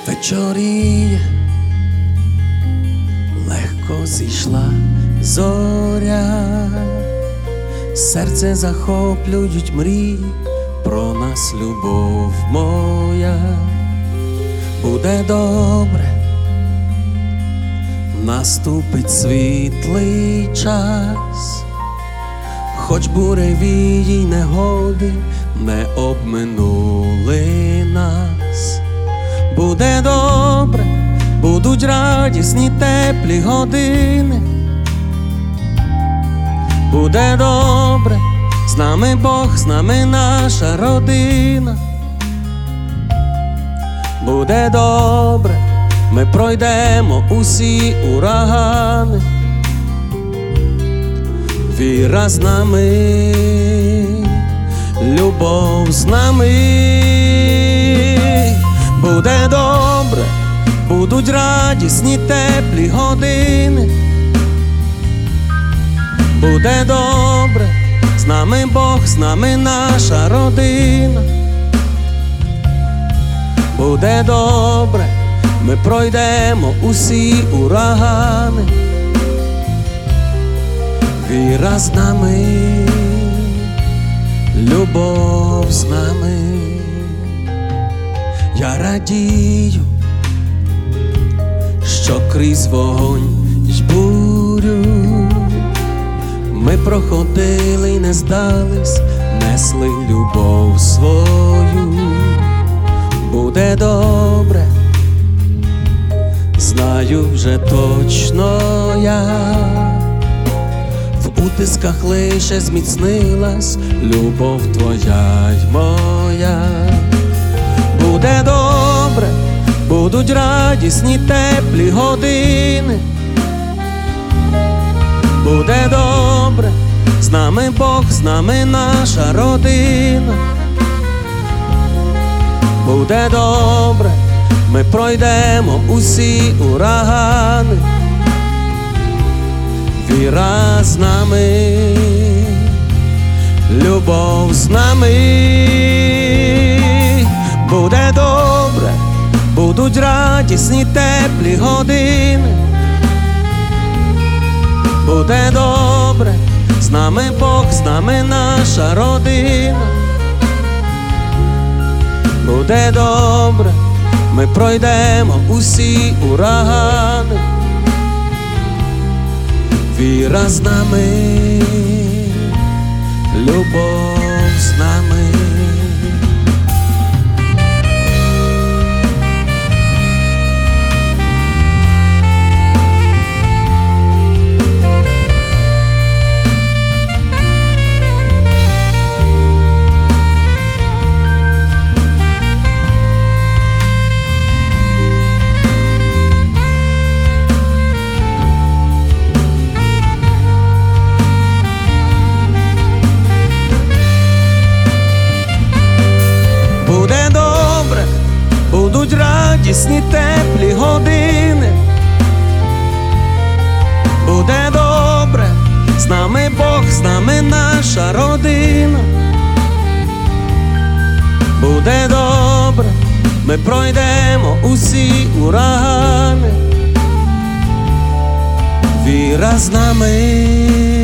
Вечоріє, легко зійшла зоря, серце захоплюють мрії про нас, любов моя. Буде добре, наступить світлий час, хоч буревії й негоди не обминули нас. Буде добре, будуть радісні теплі години. Буде добре, з нами Бог, з нами наша родина. Буде добре, ми пройдемо усі урагани. Віра з нами, любов з нами. Буде добре, будуть радісні теплі години. Буде добре, з нами Бог, з нами наша родина. Буде добре, ми пройдемо усі урагани. Віра з нами, любов з нами. Я радію, що крізь вогонь й бурю ми проходили й не здались, несли любов свою. Буде добре, знаю вже точно я, в утисках лише зміцнилась любов твоя й моя. Буде добре, будуть радісні теплі години. Буде добре, з нами Бог, з нами наша родина. Буде добре, ми пройдемо усі урагани. Віра з нами, любов з нами. Буде добре, будуть радісні теплі години. Буде добре, з нами Бог, з нами наша родина. Буде добре, ми пройдемо усі урагани. Віра з нами, любов з нами. Буде добре, будуть радісні теплі години. Буде добре, з нами Бог, з нами наша родина. Буде добре, ми пройдемо усі урагани. Віра з нами.